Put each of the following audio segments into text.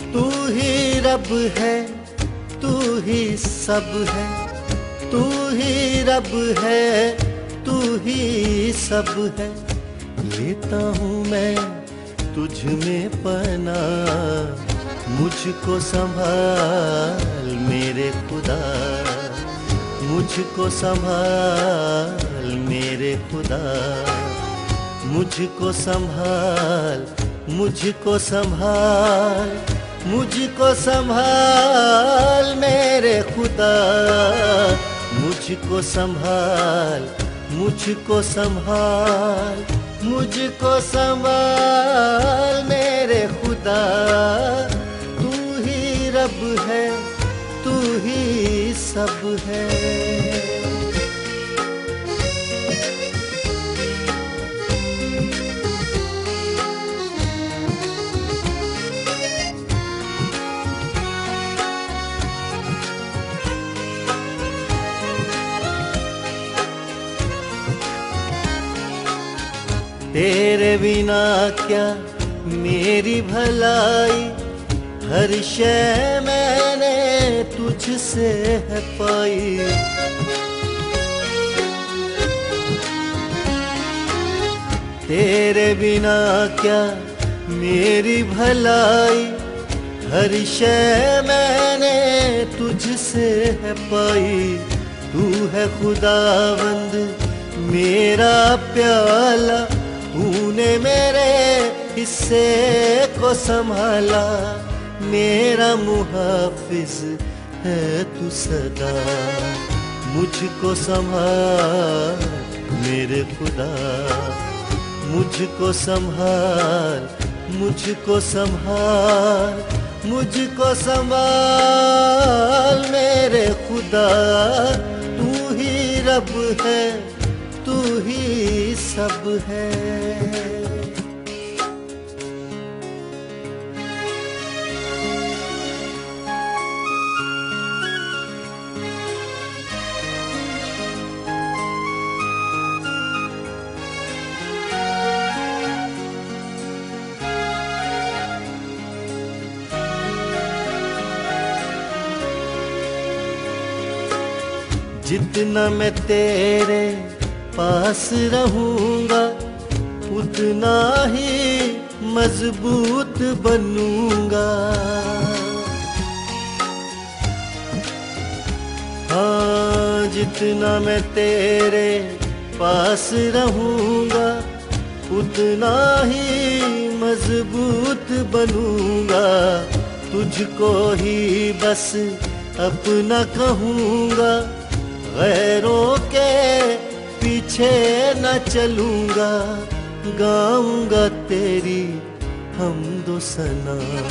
तू ही रब है, तू ही सब है, तू ही रब है, तू ही सब है। लेता हूँ मैं तुझ में पनाह, मुझको संभाल मेरे खुदा, मुझको संभाल मेरे खुदा, मुझको संभाल, मुझको संभाल, मुझको संभाल मेरे खुदा, मुझको संभाल, मुझको संभाल, मुझको संभाल मेरे खुदा। तू ही रब है, तू ही सब है। तेरे बिना क्या मेरी भलाई, हर शय मैंने तुझसे है पाई। तेरे बिना क्या मेरी भलाई, हर शय मैंने तुझसे है पाई। तू है खुदावंद मेरा प्याला, तूने मेरे हिस्से को संभाला। मेरा मुहाफिज है तू सदा, मुझको संभाल मेरे खुदा, मुझको संभाल, मुझको संभाल, मुझको संभाल मेरे खुदा। तू ही रब है, तू ही सब है। जितना मैं तेरे पास रहूंगा, उतना ही मजबूत बनूंगा। हाँ, जितना मैं तेरे पास रहूंगा, उतना ही मजबूत बनूंगा। तुझको ही बस अपना कहूंगा, गैरों के पीछे न चलूंगा। गाऊंगा तेरी हमदो सना,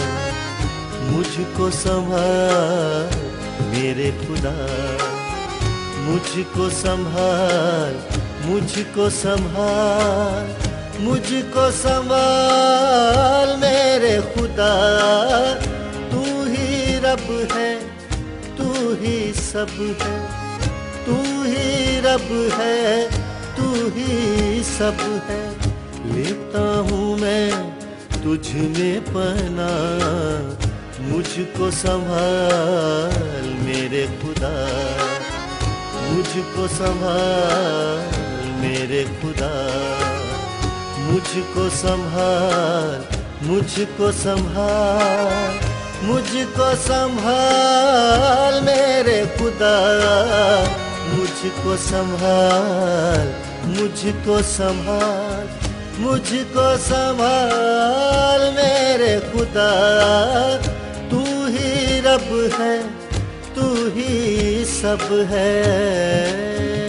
मुझको संभाल मेरे खुदा, मुझको संभाल, मुझको संभाल, मुझको संभाल मेरे खुदा। तू ही रब है, तू ही सब है, तू ही रब है, तू ही सब है। लेता हूँ मैं तुझ में पनाह, मुझको संभाल मेरे खुदा, मुझको संभाल मेरे खुदा, मुझको संभाल, मुझको संभाल, मुझको संभाल मेरे खुदा। मुझको संभाल, मुझको संभाल, मुझको संभाल मेरे खुदा। तू ही रब है, तू ही सब है।